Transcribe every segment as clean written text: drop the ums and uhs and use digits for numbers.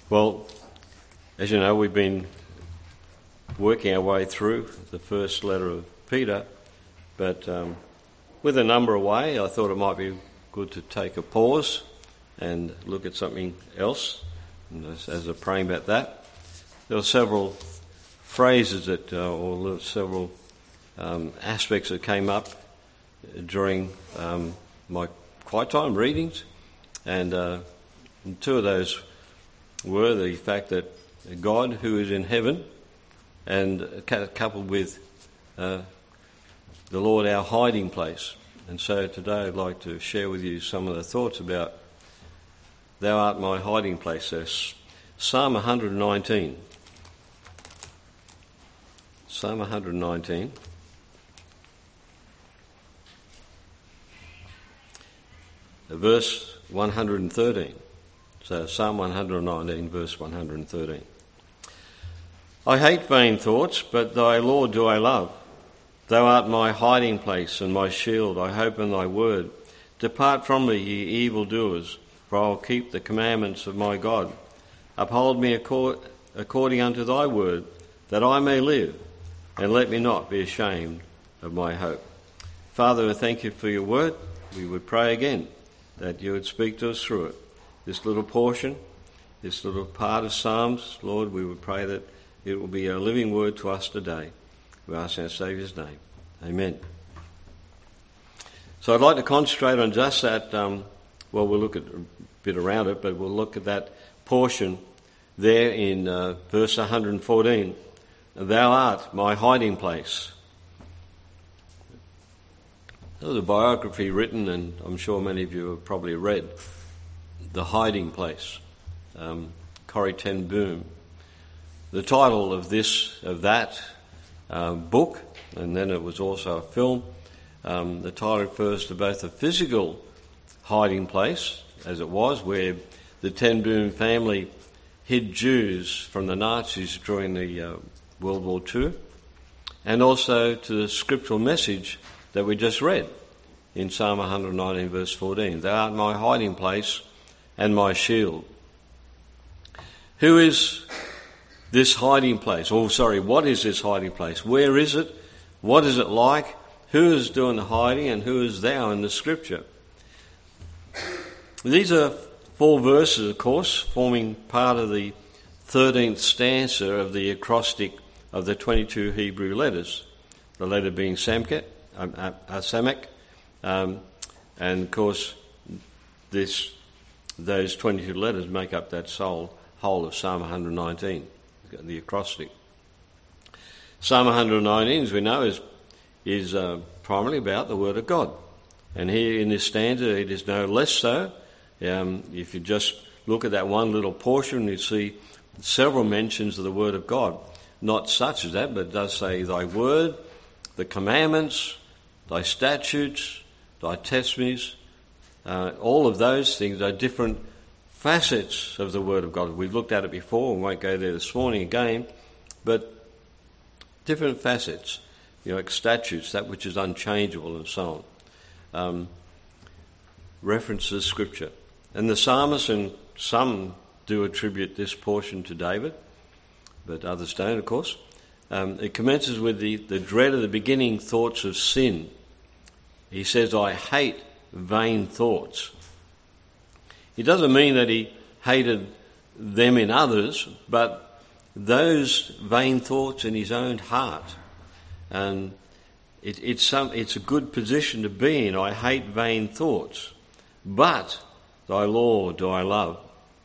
Well, as you know, we've been working our way through the first letter of Peter, but with a number away, I thought it might be good to take a pause and look at something else. And as I'm praying about that, there were several phrases that, or several aspects that came up during my quiet time readings, and two of those were the fact that God, who is in heaven, and coupled with the Lord, our hiding place. And so today I'd like to share with you some of the thoughts about Thou art my hiding place. So Psalm 119. Psalm 119. Verse 113. So Psalm 119, verse 113. I hate vain thoughts, but thy Lord do I love. Thou art my hiding place and my shield. I hope in thy word. Depart from me, ye evildoers, for I will keep the commandments of my God. Uphold me according unto thy word, that I may live, and let me not be ashamed of my hope. Father, I thank you for your word. We would pray again that you would speak to us through it. This little portion, this little part of Psalms, Lord, we would pray that it will be a living word to us today. We ask in our Saviour's name. Amen. So I'd like to concentrate on just that, we'll look at a bit around it, but we'll look at that portion there in verse 114. Thou art my hiding place. There was a biography written, and I'm sure many of you have probably read, The Hiding Place, Corrie ten Boom. The title of that book, and then it was also a film, the title refers to both a physical hiding place, as it was, where the ten Boom family hid Jews from the Nazis during the World War II, and also to the scriptural message that we just read in Psalm 119, verse 14. Thou art my hiding place and my shield. Who is this hiding place? What is this hiding place? Where is it? What is it like? Who is doing the hiding, and who is thou in the scripture? These are 4 verses, of course, forming part of the 13th stanza of the acrostic of the 22 Hebrew letters, the letter being Samek, and of course those 22 letters make up that whole of Psalm 119, the acrostic. Psalm 119, as we know, is primarily about the Word of God. And here in this stanza it is no less so. If you just look at that one little portion, you see several mentions of the Word of God. Not such as that, but it does say thy word, the commandments, thy statutes, thy testimonies. All of those things are different facets of the Word of God. We've looked at it before, we won't go there this morning again, but different facets, like statutes, that which is unchangeable and so on. References Scripture. And the psalmist, and some do attribute this portion to David, but others don't, of course. It commences with the dread of the beginning thoughts of sin. He says, I hate vain thoughts. It doesn't mean that he hated them in others, but those vain thoughts in his own heart. And it's a good position to be in. I hate vain thoughts, but thy Lord do I love.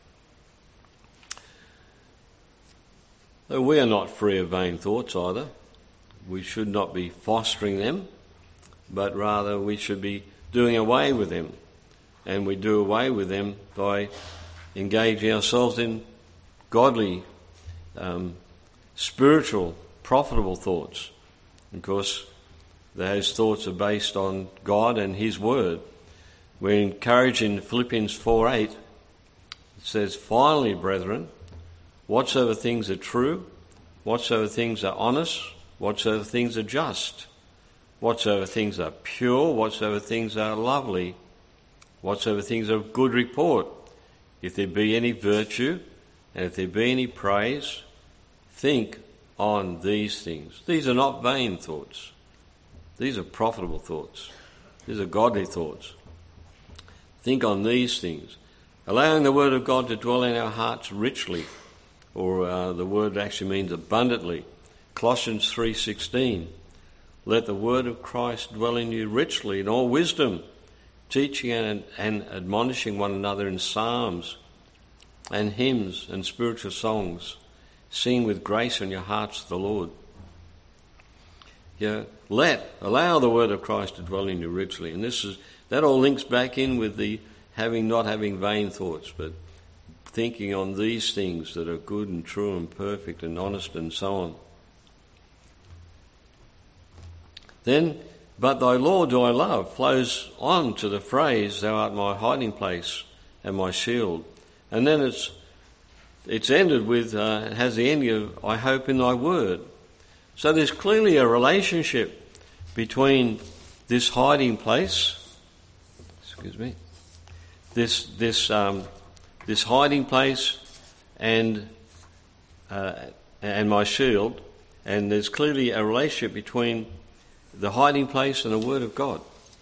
Though we are not free of vain thoughts either. We should not be fostering them, but rather we should be doing away with them. And we do away with them by engaging ourselves in godly, spiritual, profitable thoughts. Of course, those thoughts are based on God and His Word. We're encouraged in Philippians 4:8. It says, finally, brethren, whatsoever things are true, whatsoever things are honest, whatsoever things are just, whatsoever things are pure, whatsoever things are lovely, whatsoever things are of good report, if there be any virtue, and if there be any praise, think on these things. These are not vain thoughts. These are profitable thoughts. These are godly thoughts. Think on these things, allowing the word of God to dwell in our hearts richly, or the word actually means abundantly. Colossians 3:16, let the word of Christ dwell in you richly in all wisdom, teaching and admonishing one another in psalms and hymns and spiritual songs, sing with grace in your hearts to the Lord. Allow the word of Christ to dwell in you richly. And that all links back in with the not having vain thoughts, but thinking on these things that are good and true and perfect and honest and so on. Then, but thy law do I love, flows on to the phrase, thou art my hiding place and my shield. And then it's ended with, it has the ending of, I hope in thy word. So there's clearly a relationship between this hiding place, this hiding place and my shield, and there's clearly a relationship between the hiding place and the word of God.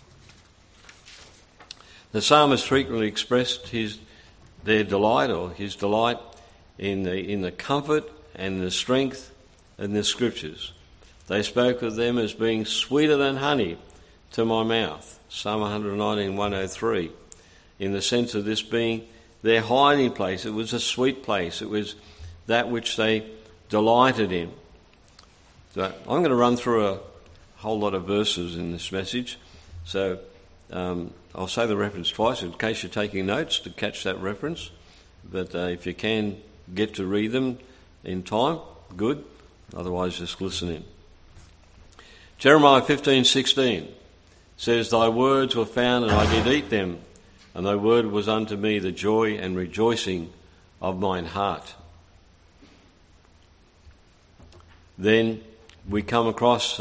The psalmist frequently expressed his delight in the comfort and the strength in the scriptures. They spoke of them as being sweeter than honey to my mouth. Psalm 119, 103. In the sense of this being their hiding place. It was a sweet place. It was that which they delighted in. So I'm going to run through a whole lot of verses in this message. So I'll say the reference twice in case you're taking notes to catch that reference. But if you can get to read them in time, good. Otherwise, just listen in. Jeremiah 15:16 says, thy words were found, and I did eat them, and thy word was unto me the joy and rejoicing of mine heart. Then we come across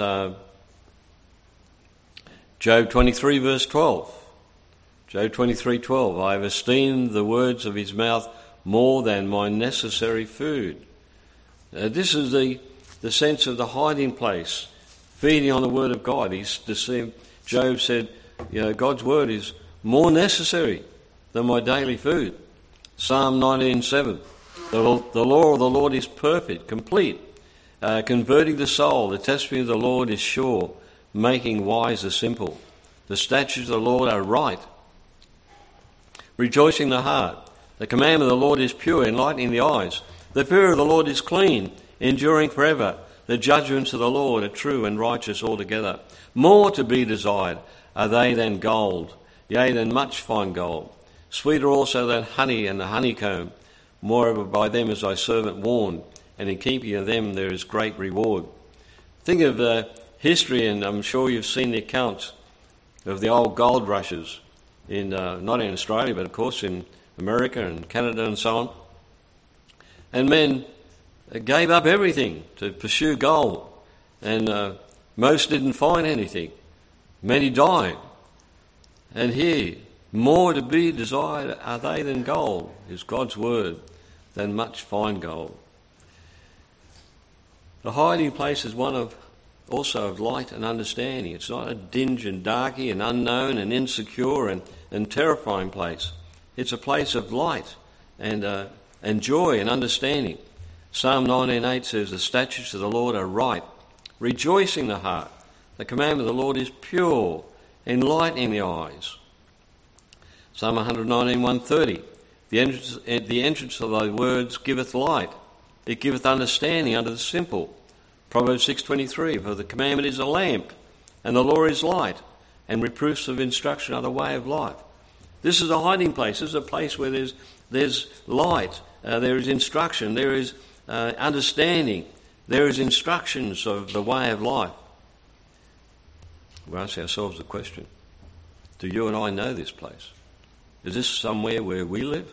Job 23 verse 12. Job 23:12, I have esteemed the words of his mouth more than my necessary food. This is the sense of the hiding place, feeding on the word of God. Job said, God's word is more necessary than my daily food. Psalm 19:7, the law of the Lord is perfect, complete, converting the soul. The testimony of the Lord is sure, making wise the simple. The statutes of the Lord are right, rejoicing the heart. The commandment of the Lord is pure, enlightening the eyes. The fear of the Lord is clean, enduring forever. The judgments of the Lord are true and righteous altogether. More to be desired are they than gold, yea, than much fine gold. Sweeter also than honey and the honeycomb. Moreover, by them is thy servant warned, and in keeping of them there is great reward. Think of history, and I'm sure you've seen the accounts of the old gold rushes, not in Australia, but of course in America and Canada and so on. And men gave up everything to pursue gold, and most didn't find anything. Many died. And here, more to be desired are they than gold, is God's word, than much fine gold. The hiding place is one also of light and understanding. It's not a dingy and darky and unknown and insecure and terrifying place. It's a place of light and joy and understanding. Psalm 19:8 says, the statutes of the Lord are right, rejoicing the heart. The commandment of the Lord is pure, enlightening the eyes. Psalm 119:130, the entrance of thy words giveth light. It giveth understanding unto the simple. Proverbs 6:23, for the commandment is a lamp, and the law is light, and reproofs of instruction are the way of life. This is a hiding place. This is a place where there's light, there is instruction, there is understanding, there is instructions of the way of life. We ask ourselves the question, do you and I know this place? Is this somewhere where we live?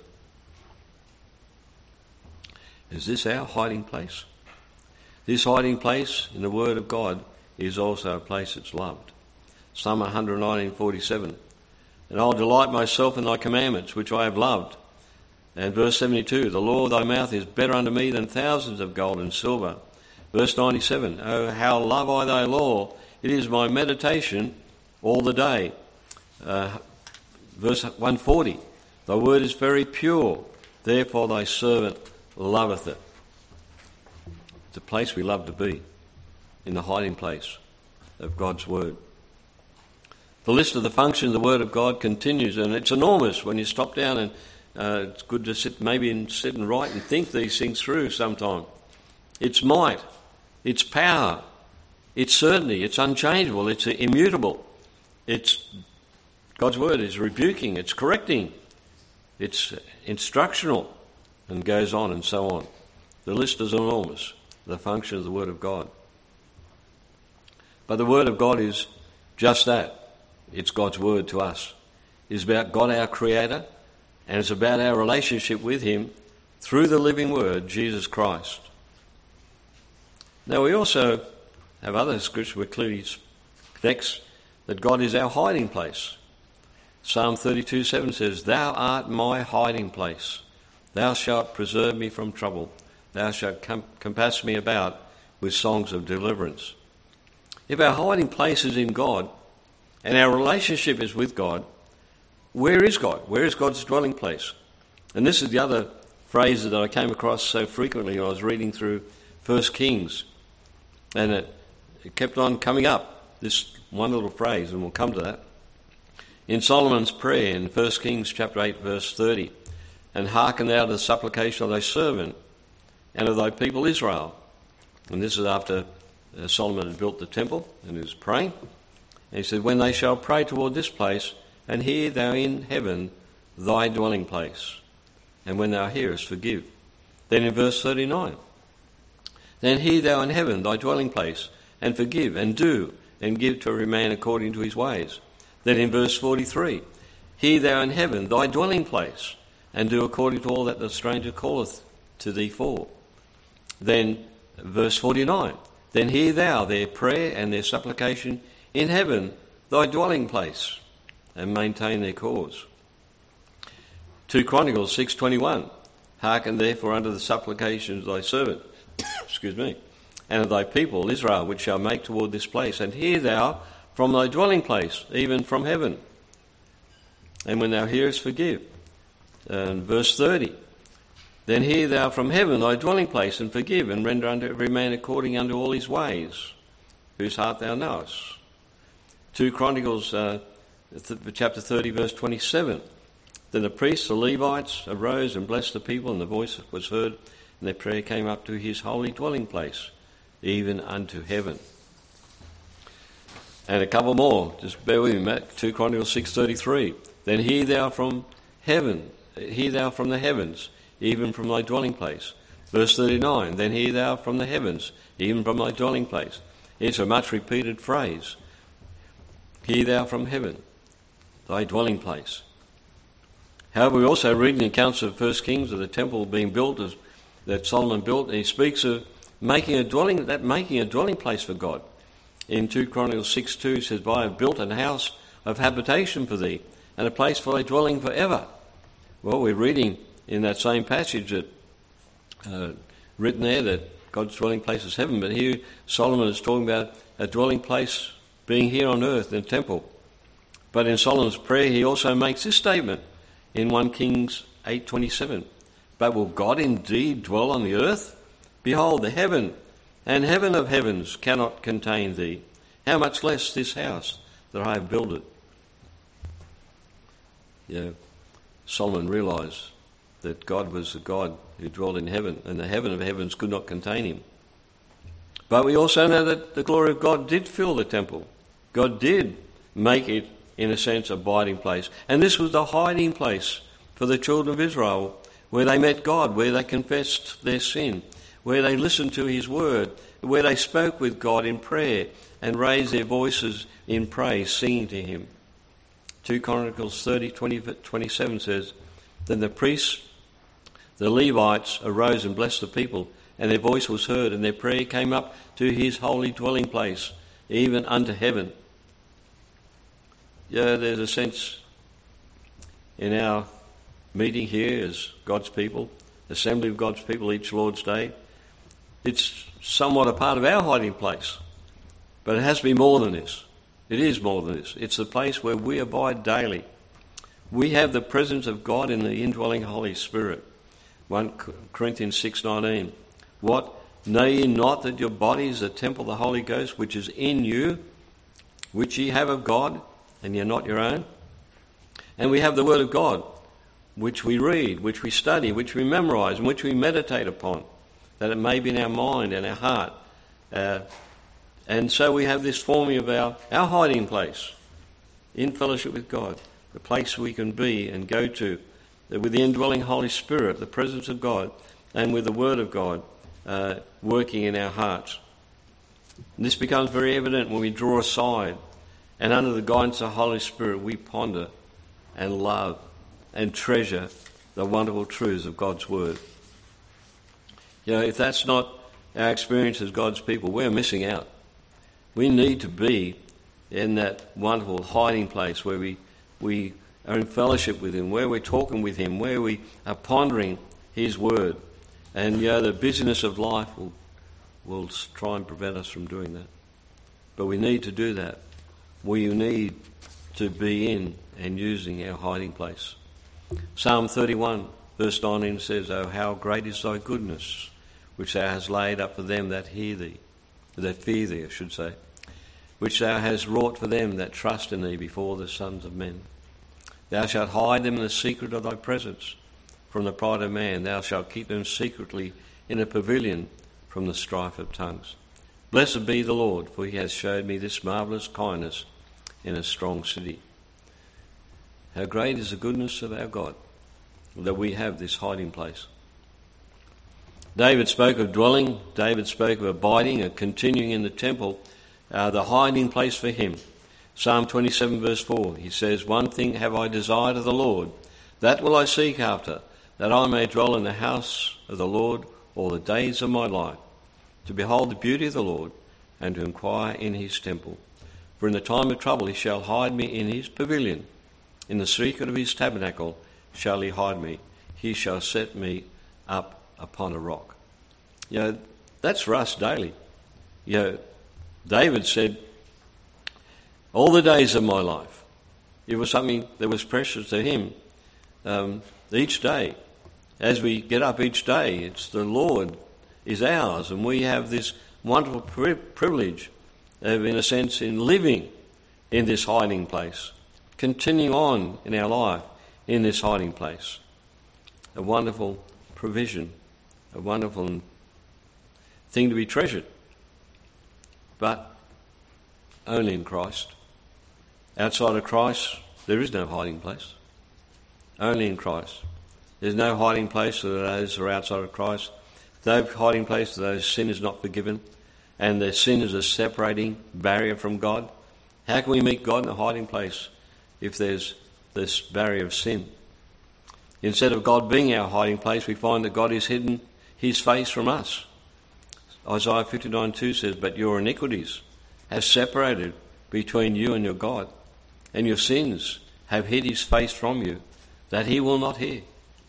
Is this our hiding place? This hiding place in the Word of God is also a place that's loved. Psalm 119:47, and I'll delight myself in thy commandments, which I have loved, And verse 72, the law of thy mouth is better unto me than thousands of gold and silver. Verse 97, oh, how love I thy law, it is my meditation all the day. Verse 140, thy word is very pure, therefore thy servant loveth it. It's a place we love to be, in the hiding place of God's word. The list of the functions of the word of God continues, and it's enormous when you stop down, and it's good to sit and write and think these things through sometime. It's might, it's power, it's certainty, it's unchangeable, it's immutable. God's word is rebuking, it's correcting, it's instructional, and goes on and so on. The list is enormous, the function of the word of God. But the word of God is just that. It's God's word to us. It's about God, our Creator, and it's about our relationship with him through the living word, Jesus Christ. Now we also have other scriptures where clearly connects that God is our hiding place. Psalm 32:7 says, thou art my hiding place. Thou shalt preserve me from trouble. Thou shalt compass me about with songs of deliverance. If our hiding place is in God and our relationship is with God, where is God? Where is God's dwelling place? And this is the other phrase that I came across so frequently when I was reading through 1 Kings. And it kept on coming up, this one little phrase, and we'll come to that. In Solomon's prayer in 1 Kings chapter 8, verse 30, and hearken thou to the supplication of thy servant and of thy people Israel. And this is after Solomon had built the temple and he was praying. And he said, when they shall pray toward this place, and hear thou in heaven thy dwelling place. And when thou hearest, forgive. Then in verse 39, then hear thou in heaven thy dwelling place, and forgive, and do, and give to every man according to his ways. Then in verse 43, hear thou in heaven thy dwelling place, and do according to all that the stranger calleth to thee for. Then verse 49, then hear thou their prayer and their supplication in heaven thy dwelling place, and maintain their cause. 2 Chronicles 6:21, hearken therefore unto the supplications of thy servant, and of thy people Israel, which shall make toward this place, and hear thou from thy dwelling place, even from heaven. And when thou hearest, forgive. And verse 30, then hear thou from heaven thy dwelling place, and forgive, and render unto every man according unto all his ways, whose heart thou knowest. 2 Chronicles chapter 30, verse 27. Then the priests, the Levites, arose and blessed the people, and the voice was heard, and their prayer came up to his holy dwelling place, even unto heaven. And a couple more, just bear with me, 2 Chronicles 6:33. Then hear thou from heaven, hear thou from the heavens, even from thy dwelling place. Verse 39, then hear thou from the heavens, even from thy dwelling place. It's a much repeated phrase. Hear thou from heaven, thy dwelling place. However, we also read in the accounts of 1 Kings of the temple being built that Solomon built, and he speaks of making a dwelling place for God. In 2 Chronicles 6:2 it says, I have built an house of habitation for thee, and a place for thy dwelling forever. Well, we're reading in that same passage that written there that God's dwelling place is heaven, but here Solomon is talking about a dwelling place being here on earth in the temple. But in Solomon's prayer he also makes this statement in 1 Kings 8:27. But will God indeed dwell on the earth? Behold, the heaven and heaven of heavens cannot contain thee. How much less this house that I have builded? Solomon realised that God was the God who dwelled in heaven, and the heaven of heavens could not contain him. But we also know that the glory of God did fill the temple. God did make it, in a sense, abiding place. And this was the hiding place for the children of Israel, where they met God, where they confessed their sin, where they listened to his word, where they spoke with God in prayer and raised their voices in praise, singing to him. 2 Chronicles 30:27 says, then the priests, the Levites, arose and blessed the people, and their voice was heard, and their prayer came up to his holy dwelling place, even unto heaven. There's a sense in our meeting here as God's people, assembly of God's people each Lord's Day, it's somewhat a part of our hiding place. But it has to be more than this. It is more than this. It's the place where we abide daily. We have the presence of God in the indwelling Holy Spirit. 1 Corinthians 6:19. What? Know ye not that your body is the temple of the Holy Ghost, which is in you, which ye have of God, and ye are not your own? And we have the Word of God, which we read, which we study, which we memorise, and which we meditate upon, that it may be in our mind and our heart. And so we have this forming of our hiding place in fellowship with God, the place we can be and go to with the indwelling Holy Spirit, the presence of God, and with the Word of God working in our hearts. And this becomes very evident when we draw aside and under the guidance of the Holy Spirit we ponder and love and treasure the wonderful truths of God's Word. You know, if that's not our experience as God's people, we're missing out. We need to be in that wonderful hiding place where we are in fellowship with Him, where we're talking with Him, where we are pondering His Word. And, you know, the busyness of life will try and prevent us from doing that. But we need to do that. We need to be in and using our hiding place. Psalm 31, verse 19 says, "Oh, how great is thy goodness, which thou hast laid up for them that fear thee, I should say, which thou hast wrought for them that trust in thee before the sons of men. Thou shalt hide them in the secret of thy presence. From the pride of man, thou shalt keep them secretly in a pavilion from the strife of tongues. Blessed be the Lord, for he has showed me this marvellous kindness in a strong city." How great is the goodness of our God, that we have this hiding place. David spoke of dwelling, David spoke of abiding and continuing in the temple, the hiding place for him. Psalm 27 verse 4, he says, "One thing have I desired of the Lord, that will I seek after, that I may dwell in the house of the Lord all the days of my life, to behold the beauty of the Lord, and to inquire in his temple. For in the time of trouble he shall hide me in his pavilion. In the secret of his tabernacle shall he hide me. He shall set me up upon a rock." You know, that's for us daily. You know, David said, all the days of my life. It was something that was precious to him each day. As we get up each day, it's the Lord is ours, and we have this wonderful privilege of, in a sense, in living in this hiding place, continuing on in our life in this hiding place. A wonderful provision, a wonderful thing to be treasured, but only in Christ. Outside of Christ, there is no hiding place. Only in Christ. There's no hiding place for those who are outside of Christ. No hiding place for those sin is not forgiven, and their sin is a separating barrier from God. How can we meet God in a hiding place if there's this barrier of sin? Instead of God being our hiding place, we find that God has hidden his face from us. Isaiah 59:2 says, "But your iniquities have separated between you and your God, and your sins have hid his face from you, that he will not hear."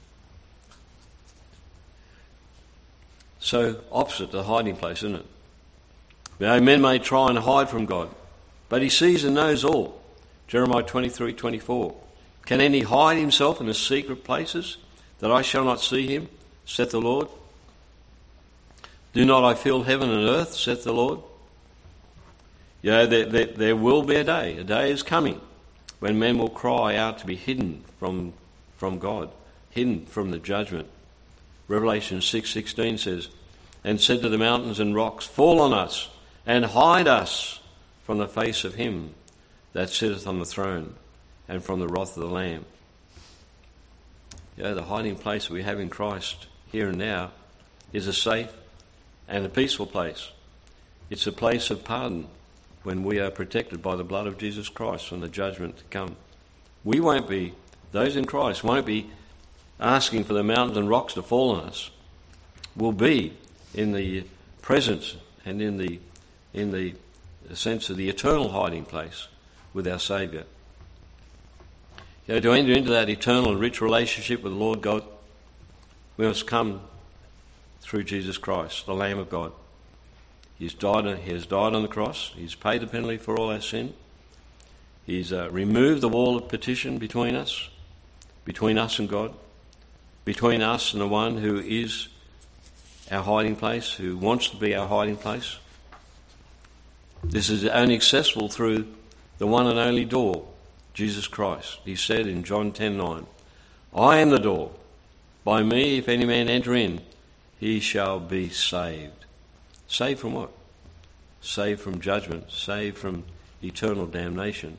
So opposite the hiding place, isn't it? You know, men may try and hide from God, but he sees and knows all. Jeremiah 23:24. "Can any hide himself in the secret places, that I shall not see him, saith the Lord? Do not I fill heaven and earth, saith the Lord?" You know, there will be a day is coming, when men will cry out to be hidden from God, hidden from the judgment. Revelation 6:16 says, "And said to the mountains and rocks, Fall on us, and hide us from the face of him that sitteth on the throne, and from the wrath of the Lamb." You know, the hiding place we have in Christ here and now is a safe and a peaceful place. It's a place of pardon when we are protected by the blood of Jesus Christ from the judgment to come. We won't be, those in Christ won't be asking for the mountains and rocks to fall on us. We'll be in the presence and in the sense of the eternal hiding place with our Saviour. To enter into that eternal and rich relationship with the Lord God, we must come through Jesus Christ, the Lamb of God. He has died on the cross. He's paid the penalty for all our sin. He's removed the wall of partition between us and God, between us and the one who is our hiding place, who wants to be our hiding place. This is only accessible through the one and only door, Jesus Christ. He said in John 10:9, I am the door. By me, if any man enter in, he shall be saved. Saved from what? Saved from judgment, saved from eternal damnation,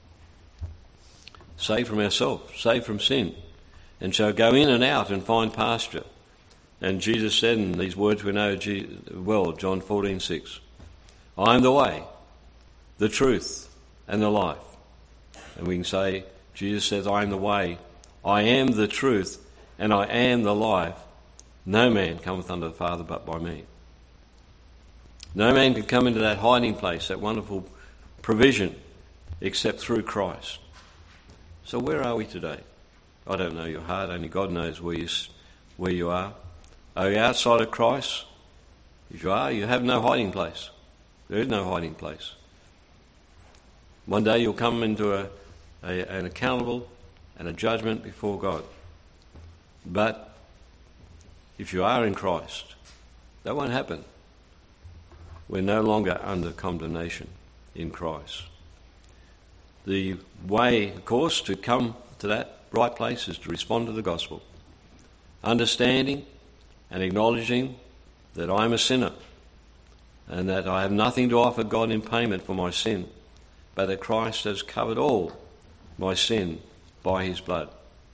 saved from ourselves, saved from sin, and shall go in and out and find pasture. And Jesus said, in these words we know well, John 14:6, I am the way, the truth, and the life. And we can say, Jesus says, I am the way, I am the truth, and I am the life. No man cometh unto the Father but by me. No man can come into that hiding place, that wonderful provision, except through Christ. So where are we today? I don't know your heart, only God knows where you are. Are you outside of Christ? If you are, you have no hiding place. There is no hiding place. One day you'll come into an accountable and a judgment before God. But if you are in Christ, that won't happen. We're no longer under condemnation in Christ. The way, of course, to come to that right place is to respond to the gospel, understanding and acknowledging that I'm a sinner and that I have nothing to offer God in payment for my sin, but that Christ has covered all my sin by his blood.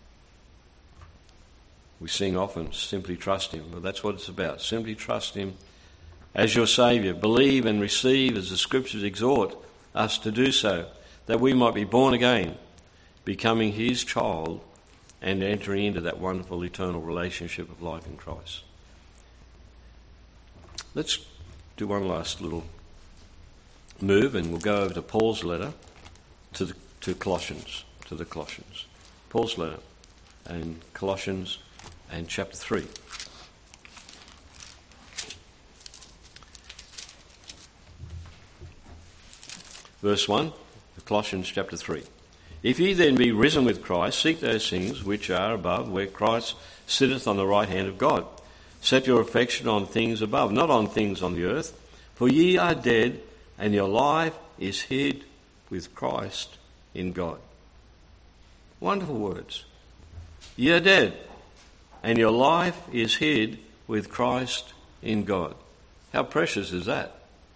We sing often, simply trust him. Well, that's what it's about. Simply trust him as your Saviour. Believe and receive as the Scriptures exhort us to do so, that we might be born again, becoming his child and entering into that wonderful eternal relationship of life in Christ. Let's do one last little move and we'll go over to Paul's letter to the Colossians. Paul's letter and Colossians and chapter 3. Verse 1, Colossians chapter 3. If ye then be risen with Christ, seek those things which are above, where Christ sitteth on the right hand of God. Set your affection on things above, not on things on the earth. For ye are dead, and your life is hid with Christ in God. Wonderful words. Ye are dead, and your life is hid with Christ in God. How precious is that?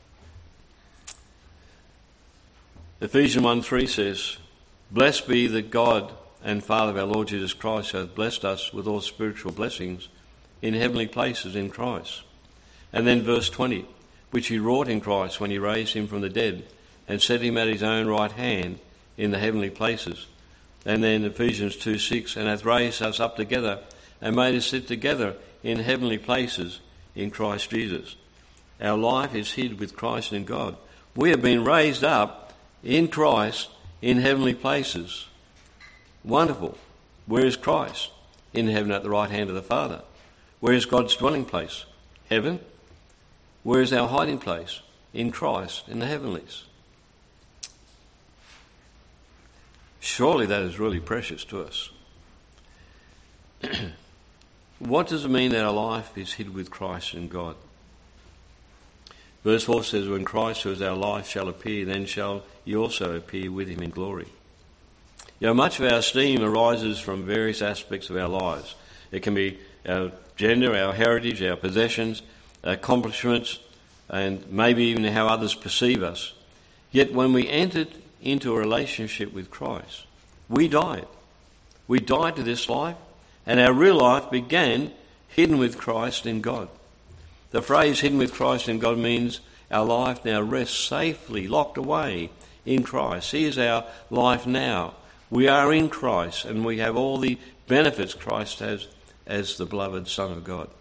Ephesians 1:3 says, Blessed be the God and Father of our Lord Jesus Christ, who hath blessed us with all spiritual blessings in heavenly places in Christ. And then verse 20, which he wrought in Christ when he raised him from the dead and set him at his own right hand in the heavenly places. And then Ephesians 2:6, and hath raised us up together and made us sit together in heavenly places in Christ Jesus. Our life is hid with Christ in God. We have been raised up in Christ in heavenly places. Wonderful. Where is Christ? In heaven at the right hand of the Father. Where is God's dwelling place? Heaven. Where is our hiding place? In Christ, in the heavenlies. Surely that is really precious to us. What does it mean that our life is hid with Christ in God? Verse 4 says, When Christ, who is our life, shall appear, then shall ye also appear with him in glory. You know, much of our esteem arises from various aspects of our lives. It can be our gender, our heritage, our possessions, our accomplishments, and maybe even how others perceive us. Yet when we entered into a relationship with Christ, we died. We died to this life, and our real life began hidden with Christ in God. The phrase hidden with Christ in God means our life now rests safely, locked away in Christ. He is our life now. We are in Christ, and we have all the benefits Christ has as the beloved Son of God.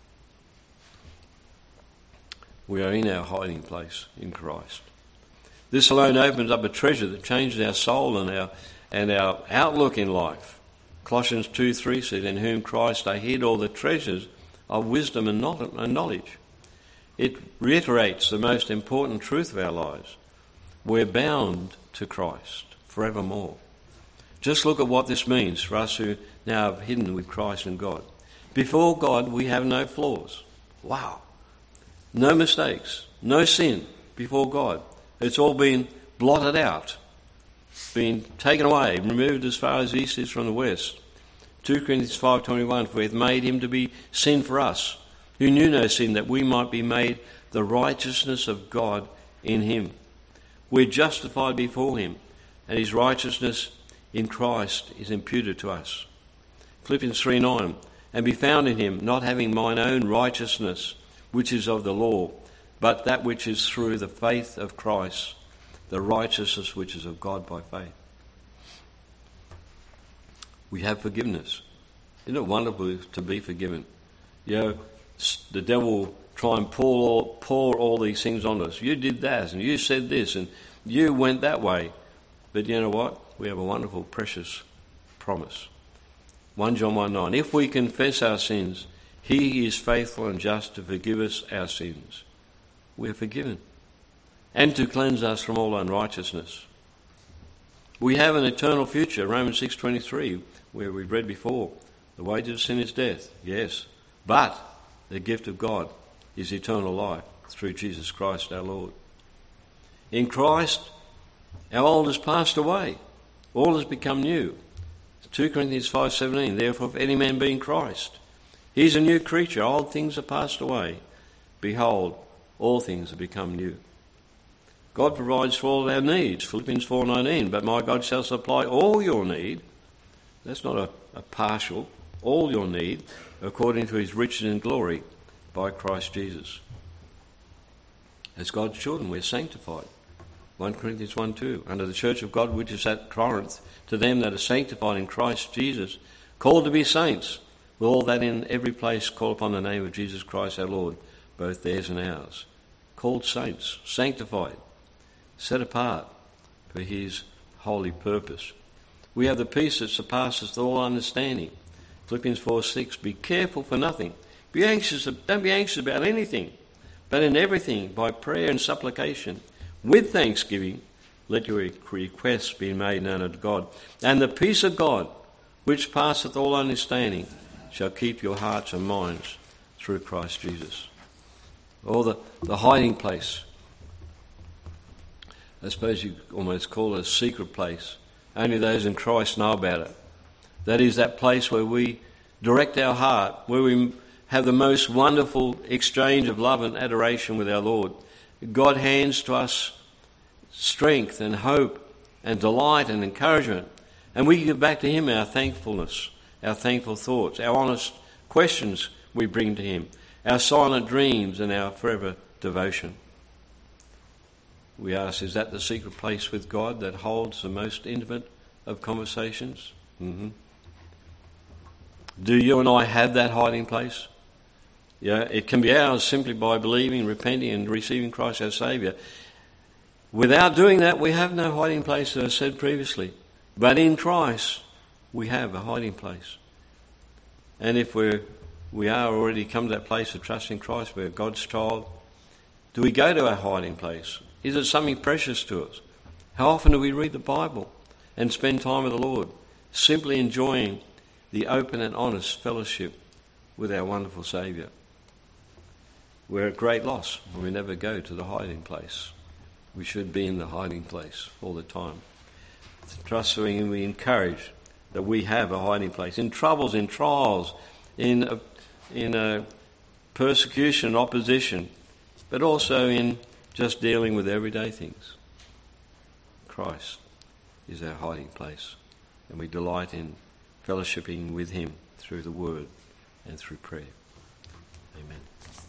We are in our hiding place in Christ. This alone opens up a treasure that changes our soul and and our outlook in life. Colossians 2:3 says, in whom Christ hid all the treasures of wisdom and knowledge. It reiterates the most important truth of our lives. We're bound to Christ forevermore. Just look at what this means for us who now have hidden with Christ in God. Before God, we have no flaws. Wow. No mistakes, no sin before God. It's all been blotted out, been taken away, removed as far as the east is from the west. 2 Corinthians 5:21, for he hath made him to be sin for us, who knew no sin, that we might be made the righteousness of God in him. We're justified before him, and his righteousness in Christ is imputed to us. Philippians 3:9, and be found in him, not having mine own righteousness, which is of the law, but that which is through the faith of Christ, the righteousness which is of God by faith. We have forgiveness. Isn't it wonderful to be forgiven? You know, the devil will try and pour all these things on us. You did that, and you said this, and you went that way. But you know what? We have a wonderful, precious promise. 1 John 1:9, if we confess our sins, he is faithful and just to forgive us our sins. We are forgiven. And to cleanse us from all unrighteousness. We have an eternal future, Romans 6:23, where we've read before. The wages of sin is death, yes. But the gift of God is eternal life through Jesus Christ our Lord. In Christ, our old has passed away. All has become new. 2 Corinthians 5:17, therefore if any man be in Christ, he is a new creature. Old things are passed away. Behold, all things have become new. God provides for all our needs, Philippians 4:19, but my God shall supply all your need. That's not a partial, all your need, according to his riches and glory by Christ Jesus. As God's children, we're sanctified. 1 Corinthians 1:2, under the church of God which is at Corinth, to them that are sanctified in Christ Jesus, called to be saints, with all that in every place call upon the name of Jesus Christ our Lord, both theirs and ours. Called saints, sanctified, set apart for his holy purpose. We have the peace that surpasses all understanding. Philippians 4:6, be careful for nothing. Don't be anxious about anything, but in everything, by prayer and supplication, with thanksgiving, let your requests be made known unto God. And the peace of God, which passeth all understanding, shall keep your hearts and minds through Christ Jesus. Or the hiding place. I suppose you almost call it a secret place. Only those in Christ know about it. That is that place where we direct our heart, where we have the most wonderful exchange of love and adoration with our Lord. God hands to us strength and hope and delight and encouragement, and we give back to him our thankfulness, our thankful thoughts, our honest questions we bring to him, our silent dreams and our forever devotion. We ask, is that the secret place with God that holds the most intimate of conversations? Mm-hmm. Do you and I have that hiding place? Yeah, it can be ours simply by believing, repenting and receiving Christ our Saviour. Without doing that, we have no hiding place, as I said previously. But in Christ, we have a hiding place. And if we are already come to that place of trusting Christ, we're God's child, do we go to our hiding place? Is it something precious to us? How often do we read the Bible and spend time with the Lord, simply enjoying the open and honest fellowship with our wonderful Saviour? We're at great loss when we never go to the hiding place. We should be in the hiding place all the time. Trusting and we encourage that we have a hiding place. In troubles, in trials, in persecution, opposition, but also in just dealing with everyday things. Christ is our hiding place, and we delight in fellowshipping with him through the word and through prayer. Amen.